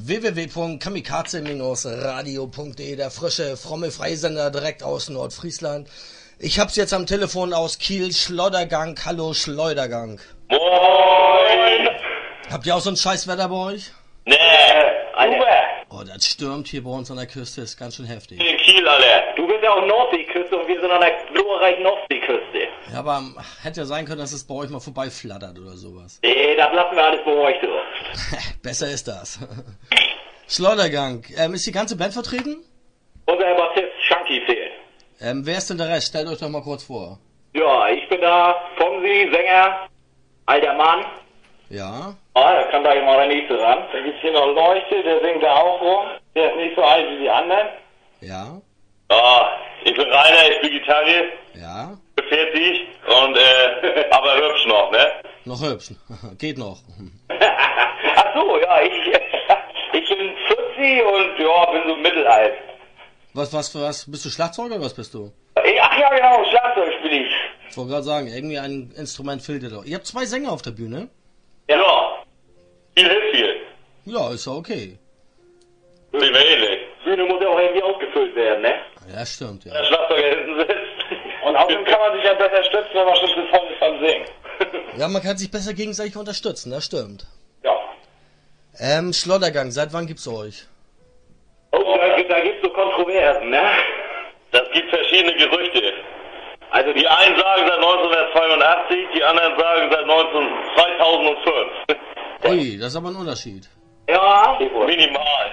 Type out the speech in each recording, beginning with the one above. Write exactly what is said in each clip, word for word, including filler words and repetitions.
w w w punkt kamikaze radio punkt de, der frische, fromme Freisender direkt aus Nordfriesland. Ich hab's jetzt am Telefon aus Kiel, Schleudergang. Hallo Schleudergang. Moin! Habt ihr auch so ein Scheißwetter bei euch? Nee, Alter. Oh, das stürmt hier bei uns an der Küste, ist ganz schön heftig. In Kiel, Alter. Du bist ja auch Nordseeküste und wir sind an der glorreichen Nordseeküste. Ja, aber ähm, hätte ja sein können, dass es bei euch mal vorbeiflattert oder sowas. Nee, das lassen wir alles bei euch so. Besser ist das. Schleudergang, ähm, ist die ganze Band vertreten? Unser Bassist Shanky fehlt. Ähm, wer ist denn der Rest? Stellt euch doch mal kurz vor. Ja, ich bin da, Fonsi, Sänger, alter Mann. Ja. Ah, da kann gleich mal der nächste ran. Dann gibt's hier noch Leuchte, der singt da auch rum. Der ist nicht so alt wie die anderen. Ja. Ah, ich bin Rainer, ich bin Gitarre. Ja. vierzig und, äh, aber hübsch noch, ne? Noch hübsch. Geht noch. Ach so, ja, ich, ich bin vierzig und, ja, bin so mittelalt. Was, was, was? Bist du Schlagzeuger oder was bist du? Ach ja, genau, Schlagzeug spiele ich. Ich wollte gerade sagen, irgendwie ein Instrument fehlt dir doch. Ihr habt zwei Sänger auf der Bühne? Ja. Viel hilft viel. Ja, ist ja okay. Sind wir ähnlich. Bühne muss ja auch irgendwie ausgefüllt werden, ne? Ja, stimmt, ja. Der Schlagzeuger hinten sitzt. Und außerdem kann man sich ja besser stützen, wenn man schon so voll ist beim Singen. Ja, man kann sich besser gegenseitig unterstützen, das stimmt. Ja. Ähm, Schleudergang, seit wann gibt's euch? Oh, da, da gibt's so Kontroversen, ne? Das gibt verschiedene Gerüchte. Also die einen sagen seit neunzehnhundertzweiundachtzig, die anderen sagen seit zweitausendfünf. Ui, das ist aber ein Unterschied. Ja, minimal.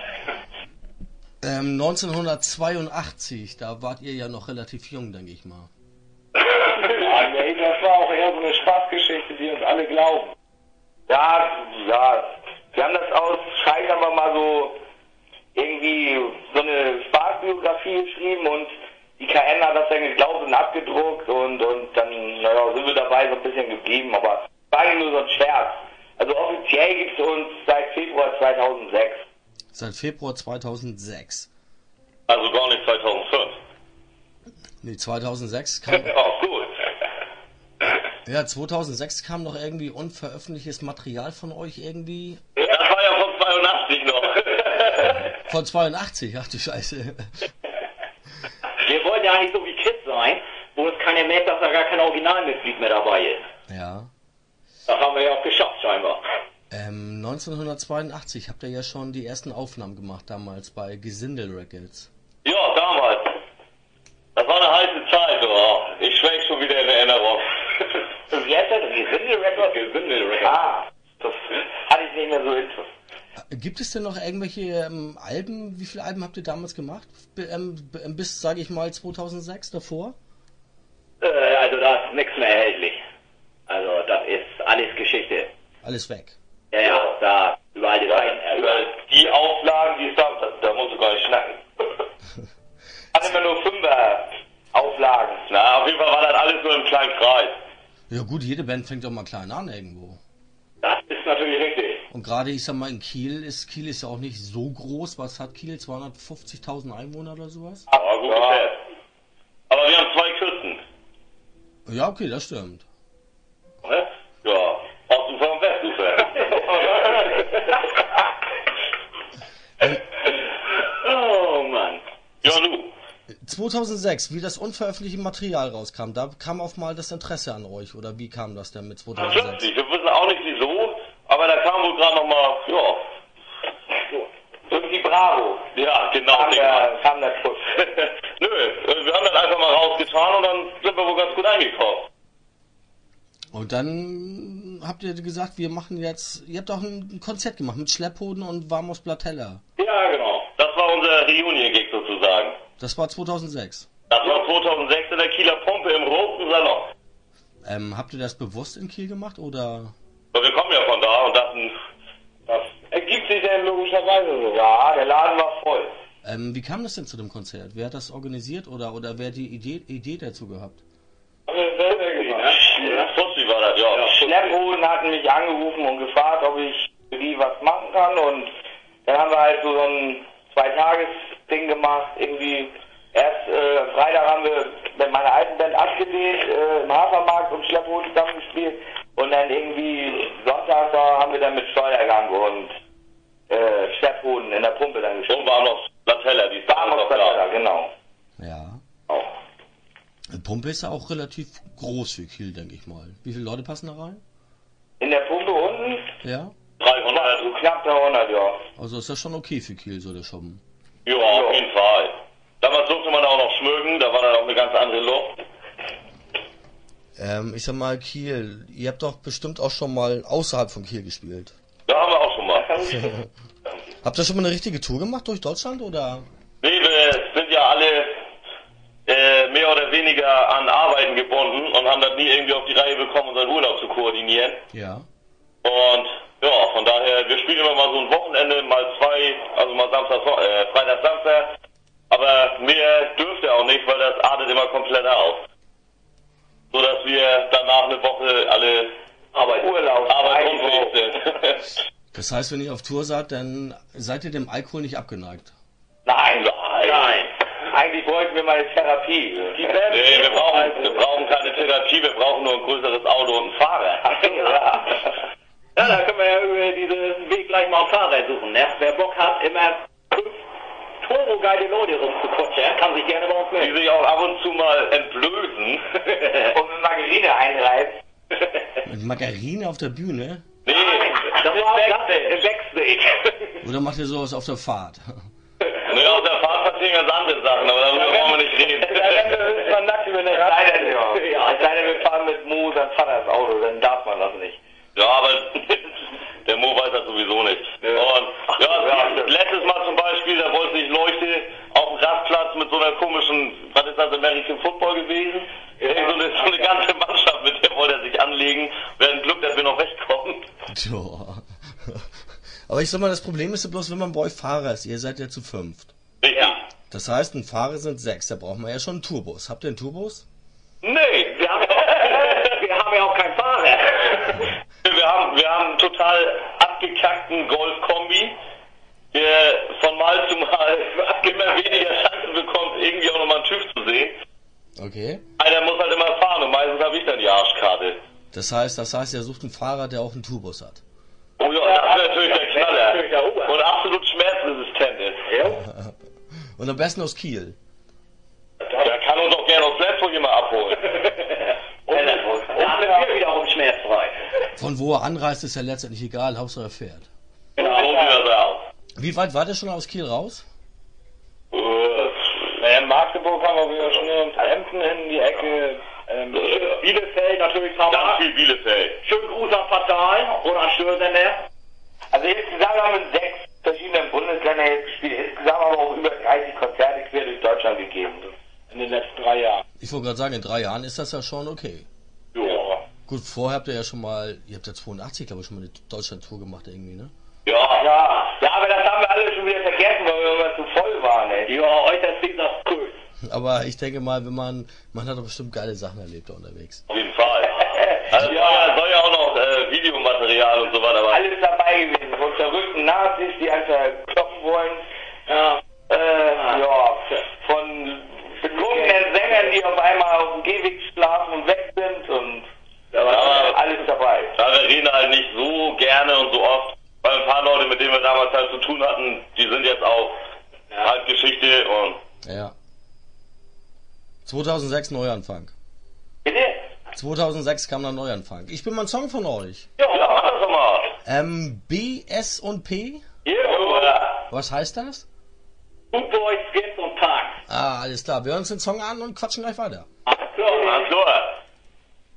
Ähm, neunzehnhundertzweiundachtzig, da wart ihr ja noch relativ jung, denke ich mal. Ja, nee, das war auch eher so eine Spaßgeschichte, die uns alle glauben. Ja, ja, wir haben das aus Scheiß haben wir mal so irgendwie so eine Spaßbiografie geschrieben und die K N hat das dann geglaubt und abgedruckt und, und dann naja, sind wir dabei so ein bisschen geblieben, aber es war eigentlich nur so ein Scherz. Also offiziell gibt es uns seit Februar zweitausendsechs. Seit Februar zweitausendsechs. Also gar nicht zweitausendfünf. Nee, zweitausendsechs kam... Ja, gut. Ja, zweitausendsechs kam noch irgendwie unveröffentlichtes Material von euch irgendwie... Das war ja von zweiundachtzig noch. Von zweiundachtzig, ach du Scheiße. Wir wollten ja eigentlich so wie Kids sein, wo es keiner merkt, dass da gar kein Originalmitglied mehr dabei ist. Ja. Das haben wir ja auch geschafft, scheinbar. Ähm, neunzehnhundertzweiundachtzig habt ihr ja schon die ersten Aufnahmen gemacht, damals bei Gesindel Records. Ja, damals. Das war eine heiße Zeit, oh. Ich schwenk schon wieder in Erinnerung. Wie heißt das? Gesindel Records? Gesindel Records. Ah, das hatte ich nicht mehr so interessiert. Gibt es denn noch irgendwelche ähm, Alben? Wie viele Alben habt ihr damals gemacht? B ähm, bis, sage ich mal, zweitausendsechs davor? Äh, also da ist nichts mehr erhältlich. Also das ist alles Geschichte. Alles weg. Ja, ja, da überall die Reihen. Über die Auflagen, die es da, da, da musst du gar nicht schnacken. Hat immer nur Fünfer Auflagen. Na, auf jeden Fall war das alles nur im kleinen Kreis. Ja gut, jede Band fängt doch mal klein an irgendwo. Das ist natürlich richtig. Und gerade, ich sag mal, in Kiel ist Kiel ist ja auch nicht so groß. Was hat Kiel? zweihundertfünfzigtausend Einwohner oder sowas? Aber gut, ja. Aber wir haben zwei Küsten. Ja, okay, das stimmt. Ne? Ja, Ostufer und Westufer. Oh Mann. Ja, du. zweitausendsechs, wie das unveröffentlichte Material rauskam, da kam auf mal das Interesse an euch, oder wie kam das denn mit zweitausendsechs? Plötzlich, wir wissen auch nicht wieso, aber da kam wohl gerade nochmal, ja, irgendwie Bravo. Ja, genau. Kam der, kam der Push. Nö, wir haben das einfach mal rausgetan und dann sind wir wohl ganz gut eingekauft. Und dann habt ihr gesagt, wir machen jetzt, ihr habt auch ein Konzert gemacht mit Schlepphoden und Vamos Platella. Ja, genau. Das war unser Reunion-Gig sozusagen. Das war zweitausendsechs. Das war zweitausendsechs in der Kieler Pumpe im roten Salon. Ähm, habt ihr das bewusst in Kiel gemacht, oder? Ja, wir kommen ja von da und dachten, das ergibt sich ja logischerweise so. Ja, der Laden war voll. Ähm, wie kam das denn zu dem Konzert? Wer hat das organisiert oder, oder wer hat die Idee, Idee dazu gehabt? Fussi war das, ja. Schlepphoden hatten mich angerufen und gefragt, ob ich für die was machen kann und dann haben wir halt so ein Zwei-Tages-Ding gemacht, irgendwie. Erst äh, Freitag haben wir mit meiner alten Band abgedreht, äh, im Hafermarkt und Schlepphoden zusammen gespielt und dann irgendwie Sonntag da haben wir dann mit Schleudergang und äh, Stadthoden in der Pumpe dann gespielt. Und war noch Latella, die ist War noch Latella, genau. Ja. Auch. Die Pumpe ist ja auch relativ groß für Kiel, denke ich mal. Wie viele Leute passen da rein? In der Pumpe unten? Ja. dreihundert. So knapp dreihundert, ja. Also ist das schon okay für Kiel, so der Schuppen. Ja, auf jeden Fall. Damals durfte man auch noch schmücken, da war dann auch eine ganz andere Luft. Ähm, ich sag mal, Kiel, ihr habt doch bestimmt auch schon mal außerhalb von Kiel gespielt. Da haben wir auch schon mal. Habt ihr schon mal eine richtige Tour gemacht durch Deutschland, oder? Nee, wir sind ja alle äh, mehr oder weniger an Arbeiten gebunden und haben das nie irgendwie auf die Reihe bekommen, unseren Urlaub zu koordinieren. Ja. Und ja, von daher, wir spielen immer mal so ein Wochenende, mal zwei, also mal Samstag, äh, Freitag, Samstag. Aber mehr dürfte auch nicht, weil das artet immer komplett aus. So dass wir danach eine Woche alle Arbeit, Urlaub, arbeitsunfähig sind. Das heißt, wenn ihr auf Tour seid, dann seid ihr dem Alkohol nicht abgeneigt. Nein, nein, nein. Eigentlich wollten wir mal eine Therapie. Die Band Nee, wir brauchen, wir brauchen keine Therapie, wir brauchen nur ein größeres Auto und einen Fahrer. Ach so, ja. Ja, da können wir ja über diesen Weg gleich mal einen Fahrer suchen, ne? Wer Bock hat, immer fünf turbogeile Leute rumzukutschen, kann sich gerne bei uns Die melden. sich auch ab und zu mal entblößen. Und mit Margarine einreibt. Mit Margarine auf der Bühne? Nee, Das war das im Backstage. Oder macht ihr sowas auf der Fahrt? nee, auf der Fahrt passieren ganz andere Sachen, aber darüber brauchen wir nicht reden. Da rennen wir höchstens mal nackt über eine Reise. Ja, es sei denn, wir fahren mit Mo sein Vaters Auto, dann darf man das nicht. Ja, aber der Mo weiß das sowieso nicht. Und ja, letztes Mal zum Beispiel, da wollte ich Leuchte auf dem Rastplatz mit so einer komischen, was ist das, American Football gewesen? Irgend so eine, so eine ganze Mannschaft, mit der wollte er sich anlegen. Wir hatten Glück, dass wir noch wegkommen. Tja. Aber ich sag mal, das Problem ist ja bloß, wenn man bei euch Fahrer ist. Ihr seid ja zu fünft. Richtig. Das heißt, ein Fahrer sind sechs. Da braucht man ja schon einen Tourbus. Habt ihr einen Tourbus? Nee, Wir haben, ja- wir haben ja auch keinen Fahrer. wir haben, wir haben einen total abgekackten Golf-Kombi, der von Mal zu Mal immer weniger Chancen bekommt, irgendwie auch nochmal einen TÜV zu sehen. Okay. Einer muss halt immer fahren und meistens habe ich dann die Arschkarte. Das heißt, das heißt, ihr sucht einen Fahrer, der auch einen Tourbus hat. Oh ja, das ist natürlich der natürlich Knaller. der Ober. Und absolut schmerzresistent ist. Ja. Und am besten aus Kiel. Der kann uns auch gerne aus Flensburg immer abholen. Und dann sind wir wiederum schmerzfrei. Von wo er anreist, ist ja letztendlich egal. Hauptsache er fährt. Genau. So sieht das aus. Wie weit wart ihr schon aus Kiel raus? Äh, Naja, in Magdeburg haben wir schon in Emden in die Ecke. Ähm, Bielefeld natürlich haben Ganz wir. viel Bielefeld. Schönen Gruß an Fatal und an Störsender. Also insgesamt haben wir in sechs verschiedenen Bundesländern jetzt gespielt. Insgesamt haben wir auch über dreißig Konzerte quer durch Deutschland gegeben. In den letzten drei Jahren. Ich wollte gerade sagen, in drei Jahren ist das ja schon okay. Ja. Gut, vorher habt ihr ja schon mal, ihr habt ja zweiundachtzig, glaube ich, schon mal eine Deutschland-Tour gemacht irgendwie, ne? Ja. Ja, ja, aber das haben wir alle schon wieder vergessen, weil wir immer zu voll waren, ey. Ja, äußerst dieser Kurs. Aber ich denke mal, wenn man, man hat doch bestimmt geile Sachen erlebt da unterwegs. Auf jeden Fall. Also soll, ja, soll ja auch noch äh, Videomaterial und so weiter, aber Alles dabei gewesen. Von verrückten Nazis, die einfach kloppen wollen. Ja. Äh, ja, von betrunkenen Sängern, die auf einmal auf dem Gehweg schlafen und weg sind und da war Ja. alles dabei. da wir reden halt nicht so gerne und so oft, weil ein paar Leute, mit denen wir damals halt zu tun hatten, die sind jetzt auch halt Geschichte und Ja. zweitausendsechs Neuanfang. Bitte? zweitausendsechs kam dann Neuanfang. Ich bin mal ein Song von euch. ja, mach das doch mal. Ähm, B, S und P? Ja. Was heißt das? Good Boys, Skits und Tags. Ah, alles klar. Wir hören uns den Song an und quatschen gleich weiter. Alles klar. Alles klar.